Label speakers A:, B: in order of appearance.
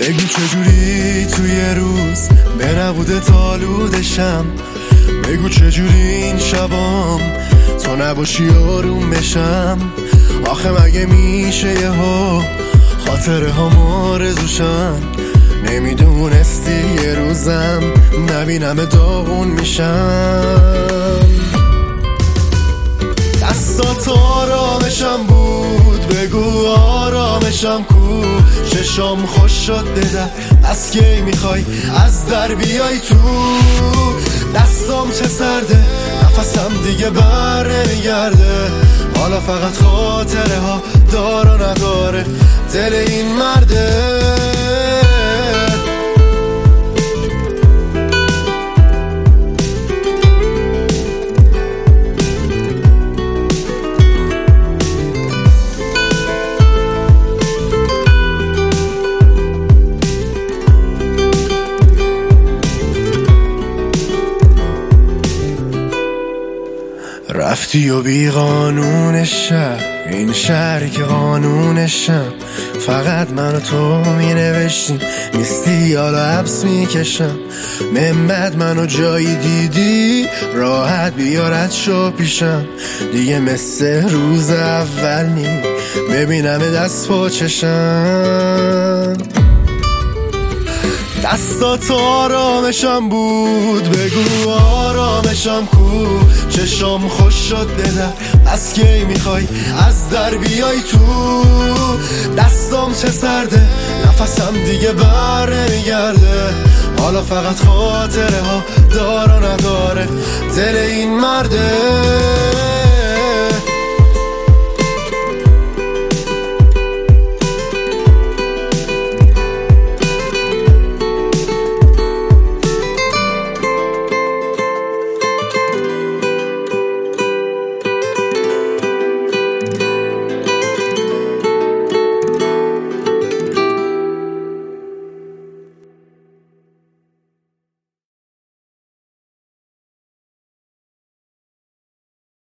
A: بگو چجوری توی روز به نبوده آلودشم، بگو چجوری این شبام تو نباشی آروم بشم. آخه مگه میشه یهو خاطره ها آرزوشن، نمیدونستی یه روزم نبینم داغون میشم. دستات آرامشم بود، بگو آرامشم کو. چشام خوش شد بدر، از کی میخوای از در بیای تو. دستام چه سرده، نفسم دیگه بر نمیگرده. حالا فقط خاطره ها دار و نداره دل این مرده. رفتی و بی قانون شهر، این شهری که قانونشم. فقط من و تو می نوشتیم، نیستی حالا حبس می کشم. من منو جایی دیدی راحت بیارد شو پیشم. دیگه مثل روز اول نی ببینم دست پا چشم. دستات آرامشم بود، بگو آرامشم کو. چشام خوش شد بدر، از کی میخوای از در بیای تو. دستام چه سرده، نفسم دیگه بر نمیگرده. حالا فقط خاطره ها دار و نداره دل این مرده.